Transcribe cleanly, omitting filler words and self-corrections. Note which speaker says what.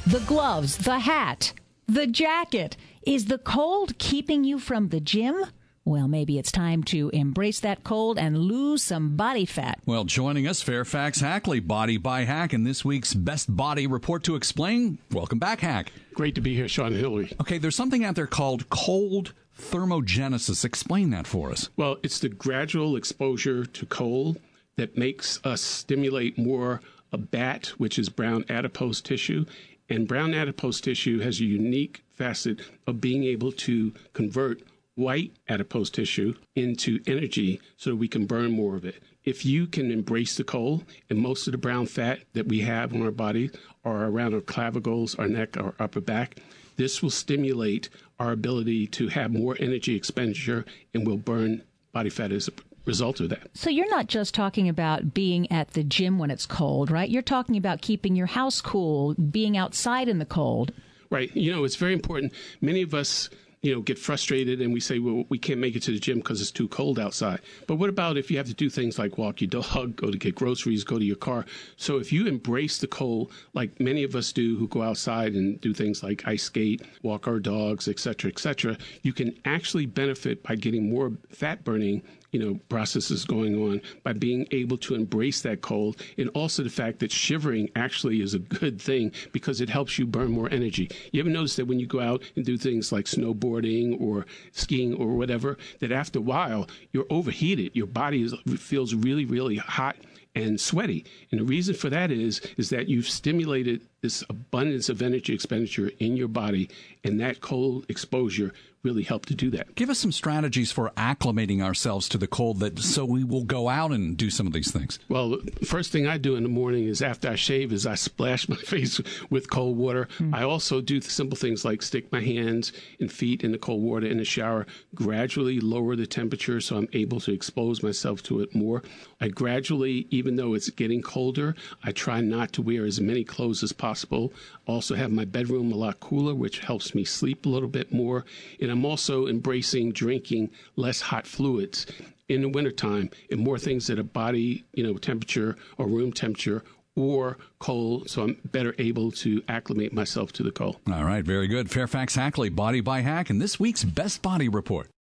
Speaker 1: The gloves, the hat, the jacket. Is the cold keeping you from the gym? Well, maybe it's time to embrace that cold and lose some body fat.
Speaker 2: Well, joining us, Fairfax Hackley, Body by Hack, in this week's Best Body Report to explain. Welcome back, Hack.
Speaker 3: Great to be here, Sean and Hillary.
Speaker 2: Okay, there's something out there called cold thermogenesis. Explain that for us.
Speaker 3: Well, it's the gradual exposure to cold that makes us stimulate more a BAT, which is brown adipose tissue. And brown adipose tissue has a unique facet of being able to convert white adipose tissue into energy so that we can burn more of it. If you can embrace the cold, and most of the brown fat that we have on our body are around our clavicles, our neck, our upper back, this will stimulate our ability to have more energy expenditure and will burn body fat as a result of that.
Speaker 1: So you're not just talking about being at the gym when it's cold, right? You're talking about keeping your house cool, being outside in the cold.
Speaker 3: Right. You know, it's very important. Many of us get frustrated and we say, well, we can't make it to the gym because it's too cold outside. But what about if you have to do things like walk your dog, go to get groceries, go to your car? So if you embrace the cold, like many of us do who go outside and do things like ice skate, walk our dogs, et cetera, you can actually benefit by getting more fat burning processes going on by being able to embrace that cold, and also the fact that shivering actually is a good thing because it helps you burn more energy. You ever notice that when you go out and do things like snowboarding or skiing or whatever, that after a while you're overheated, your body feels really, really hot and sweaty. And the reason for that is that you've stimulated this abundance of energy expenditure in your body, and that cold exposure really helped to do that.
Speaker 2: Give us some strategies for acclimating ourselves to the cold so we will go out and do some of these things.
Speaker 3: Well, the first thing I do in the morning is after I shave is I splash my face with cold water. I also do simple things like stick my hands and feet in the cold water in the shower, gradually lower the temperature so I'm able to expose myself to it more. I gradually, even though it's getting colder, I try not to wear as many clothes as possible. Also have my bedroom a lot cooler, which helps me sleep a little bit more. And I'm also embracing drinking less hot fluids in the wintertime and more things that are body, temperature or room temperature or cold, so I'm better able to acclimate myself to the cold.
Speaker 2: All right, very good. Fairfax Hackley, Body by Hack, and this week's Best Body Report.